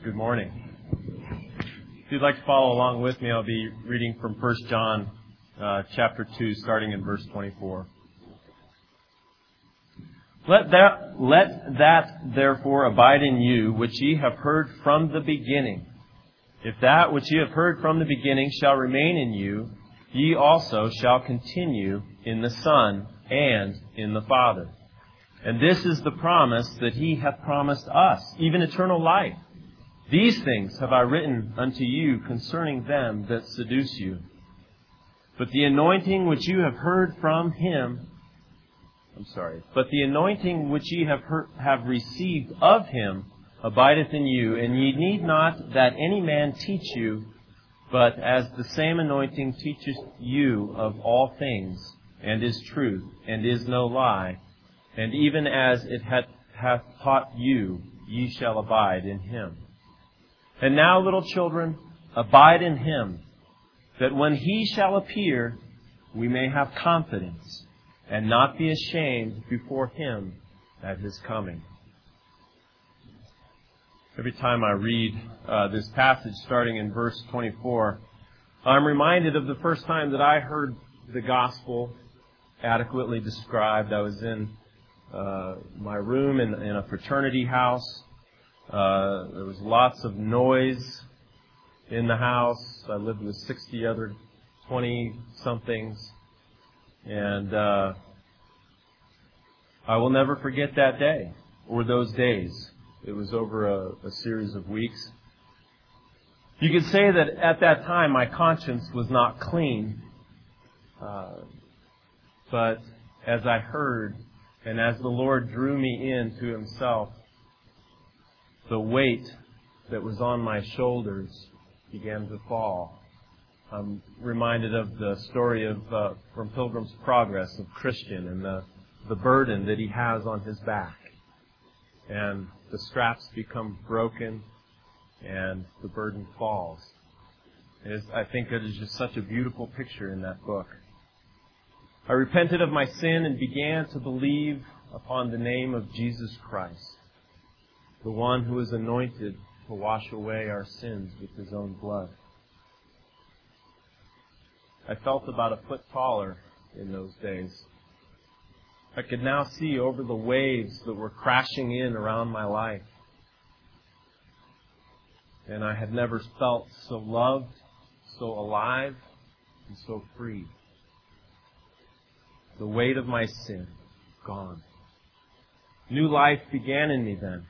Good morning. If you'd like to follow along with me, I'll be reading from 1 John chapter 2, starting in verse 24. Let that therefore abide in you, which ye have heard from the beginning. If that which ye have heard from the beginning shall remain in you, ye also shall continue in the Son and in the Father. And this is the promise that He hath promised us, even eternal life. These things have I written unto you concerning them that seduce you. But the anointing which you have heard from Him, but the anointing which ye have received of Him abideth in you, and ye need not that any man teach you, but as the same anointing teacheth you of all things, and is truth, and is no lie, and even as it hath taught you, ye shall abide in Him. And now, little children, abide in Him, that when He shall appear, we may have confidence, and not be ashamed before Him at His coming. Every time I read this passage starting in verse 24, I'm reminded of the first time that I heard the gospel adequately described. I was in my room in a fraternity house. There was lots of noise in the house. I lived with 60 other 20-somethings. And I will never forget that day or those days. It was over a series of weeks. You could say that at that time my conscience was not clean. But as I heard and as the Lord drew me in to Himself, the weight that was on my shoulders began to fall. I'm reminded of the story of from Pilgrim's Progress of Christian and the burden that he has on his back. And the straps become broken and the burden falls. I think it is just such a beautiful picture in that book. I repented of my sin and began to believe upon the name of Jesus Christ, the one who is anointed to wash away our sins with His own blood. I felt about a foot taller in those days. I could now see over the waves that were crashing in around my life. And I had never felt so loved, so alive, and so free. The weight of my sin gone. New life began in me then,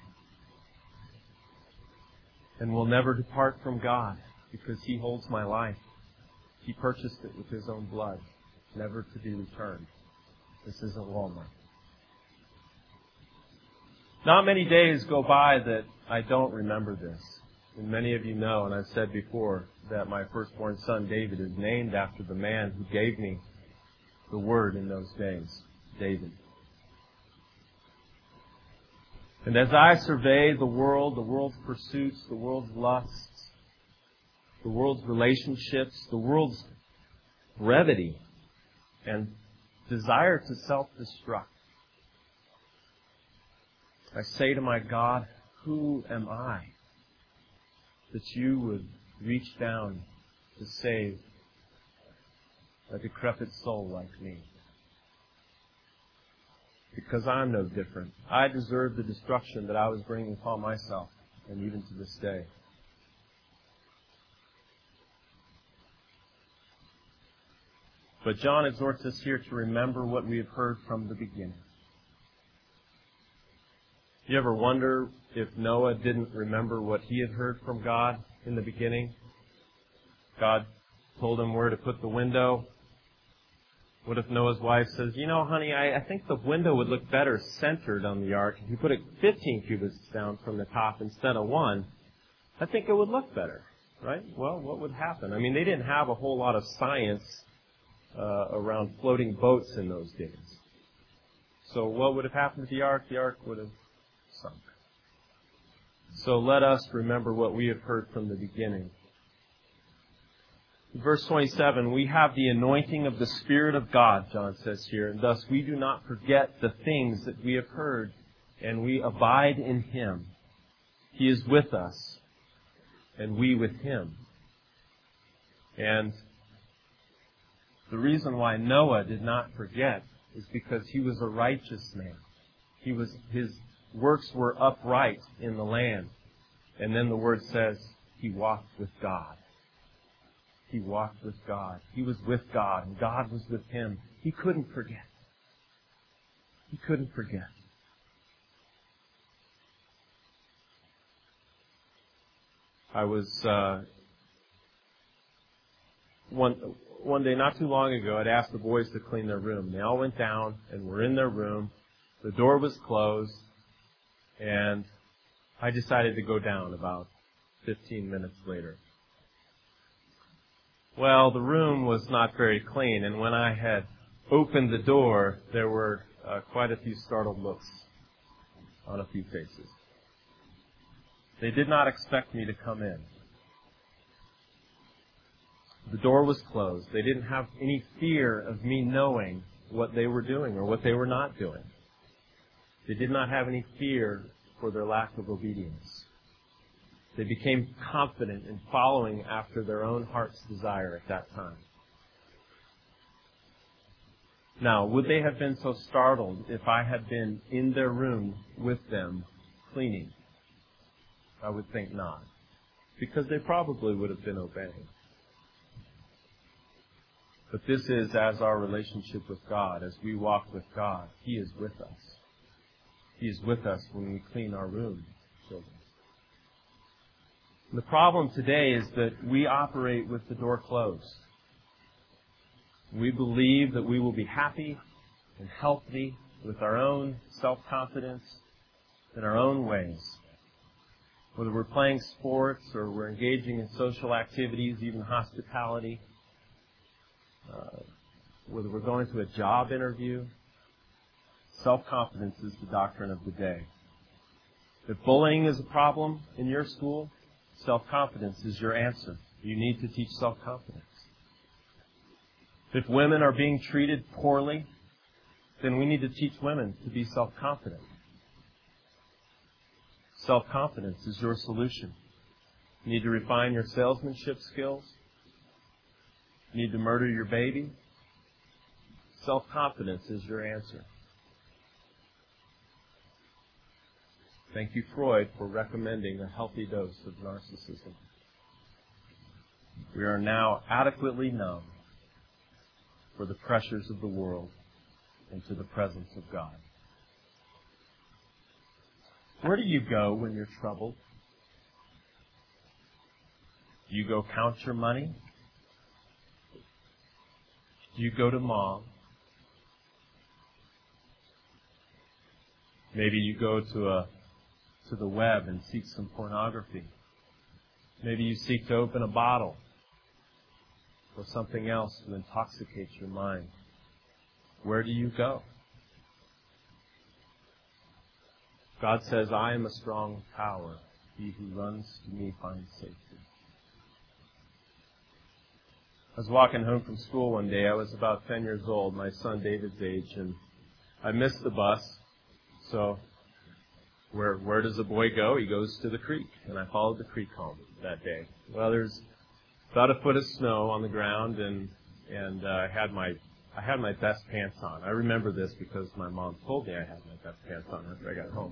and will never depart from God because He holds my life. He purchased it with His own blood, never to be returned. This isn't Walmart. Not many days go by that I don't remember this. And many of you know, and I've said before, that my firstborn son David is named after the man who gave me the word in those days, David. And as I survey the world's pursuits, the world's lusts, the world's relationships, the world's brevity, and desire to self-destruct, I say to my God, who am I that you would reach down to save a decrepit soul like me? Because I'm no different. I deserve the destruction that I was bringing upon myself, and even to this day. But John exhorts us here to remember what we have heard from the beginning. You ever wonder if Noah didn't remember what he had heard from God in the beginning? God told him where to put the window. What if Noah's wife says, honey, I think the window would look better centered on the ark. If you put it 15 cubits down from the top instead of 1, I think it would look better, right? Well, what would happen? I mean, they didn't have a whole lot of science around floating boats in those days. So what would have happened to the ark? The ark would have sunk. So let us remember what we have heard from the beginning. Verse 27, we have the anointing of the Spirit of God, John says here, and thus we do not forget the things that we have heard, and we abide in Him. He is with us, and we with Him. And the reason why Noah did not forget is because he was a righteous man. His works were upright in the land. And then the Word says he walked with God. He walked with God. He was with God, and God was with him. He couldn't forget. He couldn't forget. I was one day, not too long ago, I'd asked the boys to clean their room. They all went down and were in their room. The door was closed, and I decided to go down about 15 minutes later. Well, the room was not very clean, and when I had opened the door, there were quite a few startled looks on a few faces. They did not expect me to come in. The door was closed. They didn't have any fear of me knowing what they were doing or what they were not doing. They did not have any fear for their lack of obedience. They became confident in following after their own heart's desire at that time. Now, would they have been so startled if I had been in their room with them cleaning? I would think not, because they probably would have been obeying. But this is as our relationship with God. As we walk with God, He is with us. He is with us when we clean our room, children. The problem today is that we operate with the door closed. We believe that we will be happy and healthy with our own self-confidence in our own ways. Whether we're playing sports or we're engaging in social activities, even hospitality, whether we're going to a job interview, self-confidence is the doctrine of the day. If bullying is a problem in your school, self-confidence is your answer. You need to teach self-confidence. If women are being treated poorly, then we need to teach women to be self-confident. Self-confidence is your solution. You need to refine your salesmanship skills. You need to murder your baby. Self-confidence is your answer. Thank you, Freud, for recommending a healthy dose of narcissism. We are now adequately numb for the pressures of the world and to the presence of God. Where do you go when you're troubled? Do you go count your money? Do you go to Mom? Maybe you go to the web and seek some pornography. Maybe you seek to open a bottle or something else to intoxicate your mind. Where do you go? God says, I am a strong tower. He who runs to me finds safety. I was walking home from school one day. I was about 10 years old, my son David's age, and I missed the bus. So where does a boy go? He goes to the creek, and I followed the creek home that day. Well, there's about a foot of snow on the ground, and I had my best pants on. I remember this because my mom told me I had my best pants on after I got home.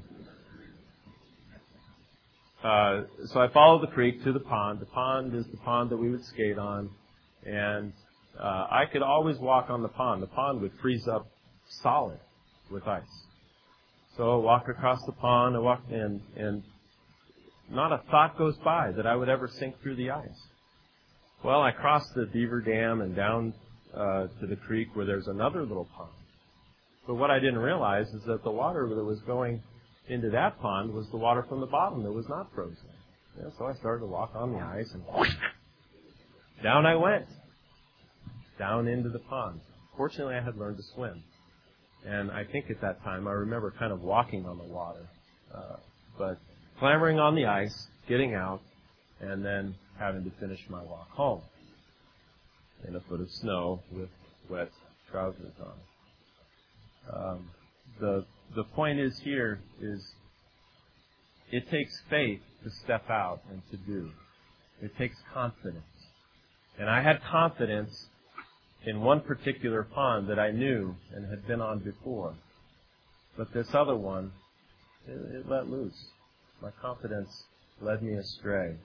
So I followed the creek to the pond. The pond is the pond that we would skate on, and I could always walk on the pond. The pond would freeze up solid with ice. So I walk across the pond, and not a thought goes by that I would ever sink through the ice. Well, I crossed the beaver dam and down to the creek where there's another little pond. But what I didn't realize is that the water that was going into that pond was the water from the bottom that was not frozen. Yeah, so I started to walk on the ice, and down I went, down into the pond. Fortunately, I had learned to swim. And I think at that time, I remember kind of walking on the water, but clambering on the ice, getting out, and then having to finish my walk home in a foot of snow with wet trousers on. The point is here is it takes faith to step out and to do. It takes confidence. And I had confidence in one particular pond that I knew and had been on before. But this other one, it let loose. My confidence led me astray.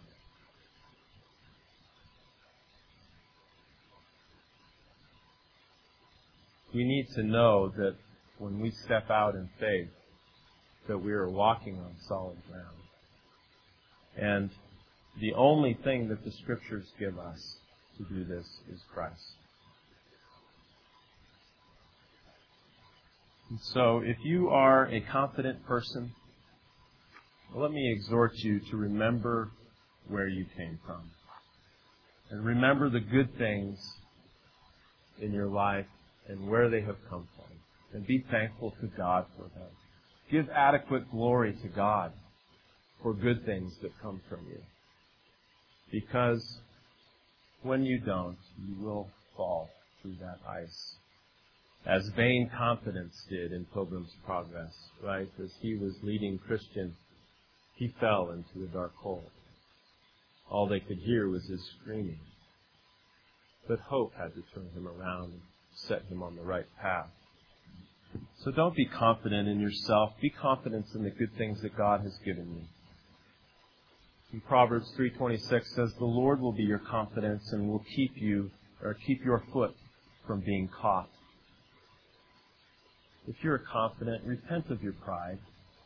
We need to know that when we step out in faith, that we are walking on solid ground. And the only thing that the Scriptures give us to do this is Christ. And so, if you are a confident person, let me exhort you to remember where you came from. And remember the good things in your life and where they have come from. And be thankful to God for them. Give adequate glory to God for good things that come from you. Because when you don't, you will fall through that ice. As vain confidence did in Pilgrim's Progress, right? As he was leading Christian, he fell into a dark hole. All they could hear was his screaming. But hope had to turn him around and set him on the right path. So don't be confident in yourself. Be confident in the good things that God has given you. In Proverbs 3:26 says, "The Lord will be your confidence and will keep your foot from being caught." If you're confident, repent of your pride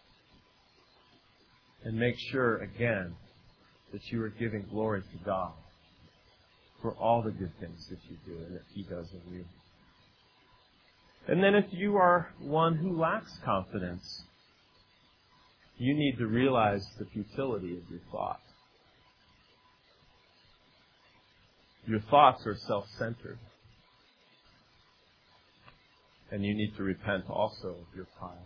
and make sure again that you are giving glory to God for all the good things that you do and that He does in you. And then if you are one who lacks confidence, you need to realize the futility of your thought. Your thoughts are self-centered. And you need to repent also of your pride.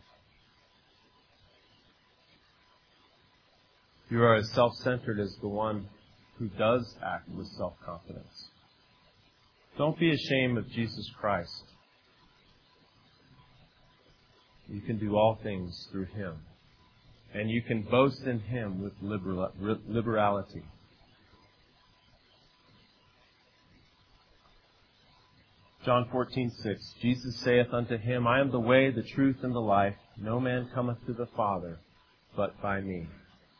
You are as self-centered as the one who does act with self-confidence. Don't be ashamed of Jesus Christ. You can do all things through Him. And you can boast in Him with liberality. John 14:6, Jesus saith unto him, I am the way, the truth, and the life. No man cometh to the Father, but by me.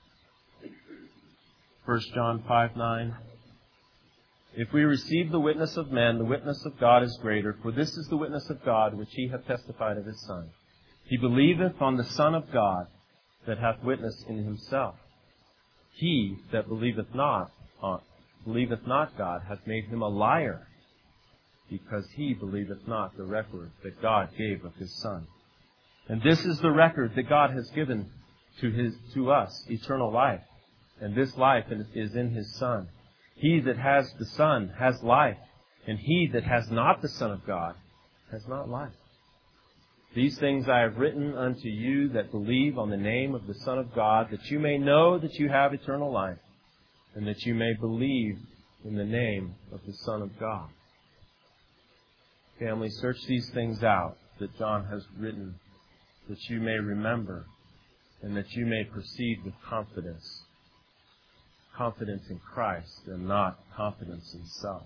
1 John 5:9, if we receive the witness of men, the witness of God is greater, for this is the witness of God, which He hath testified of His Son. He believeth on the Son of God, that hath witness in Himself. He that believeth not God hath made him a liar, because he believeth not the record that God gave of His Son. And this is the record that God has given to us, eternal life. And this life is in His Son. He that has the Son has life, and he that has not the Son of God has not life. These things I have written unto you that believe on the name of the Son of God, that you may know that you have eternal life, and that you may believe in the name of the Son of God. Family, search these things out that John has written, that you may remember, and that you may proceed with confidence. Confidence in Christ and not confidence in self.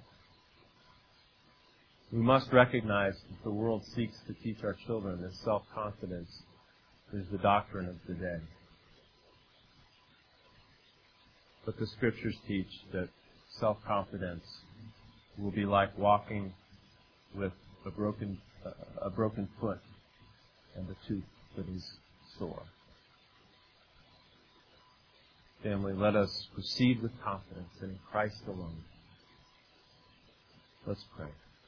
We must recognize that the world seeks to teach our children that self-confidence is the doctrine of the day. But the Scriptures teach that self-confidence will be like walking with a broken foot and a tooth that is sore. Family, let us proceed with confidence in Christ alone. Let's pray.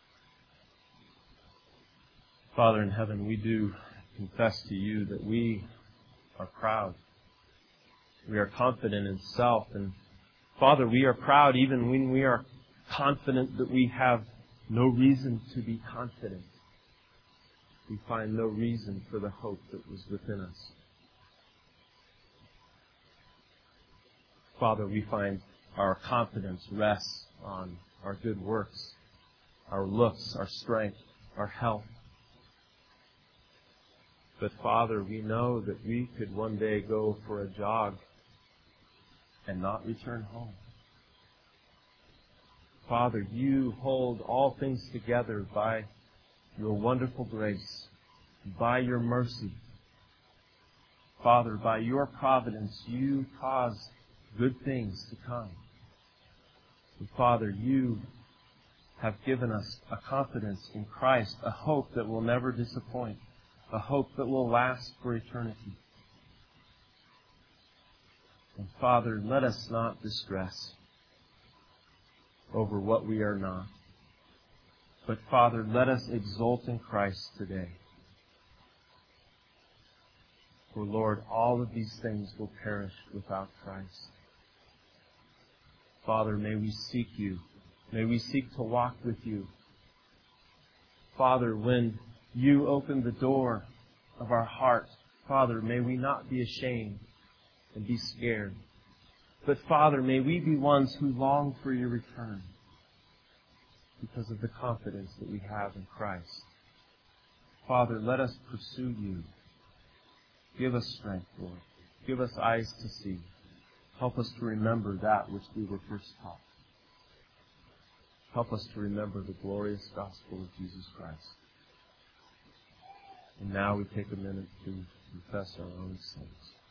Father in heaven, we do confess to you that we are proud. We are confident in self. And Father, we are proud even when we are confident that we have no reason to be confident. We find no reason for the hope that was within us. Father, we find our confidence rests on our good works, our looks, our strength, our health. But Father, we know that we could one day go for a jog and not return home. Father, you hold all things together by your wonderful grace, by your mercy. Father, by your providence, you cause good things to come. And Father, you have given us a confidence in Christ, a hope that will never disappoint, a hope that will last for eternity. And Father, let us not distress over what we are not. But Father, let us exult in Christ today. For Lord, all of these things will perish without Christ. Father, may we seek you. May we seek to walk with you. Father, when you open the door of our heart, Father, may we not be ashamed and be scared. But Father, may we be ones who long for your return because of the confidence that we have in Christ. Father, let us pursue you. Give us strength, Lord. Give us eyes to see. Help us to remember that which we were first taught. Help us to remember the glorious gospel of Jesus Christ. And now we take a minute to confess our own sins.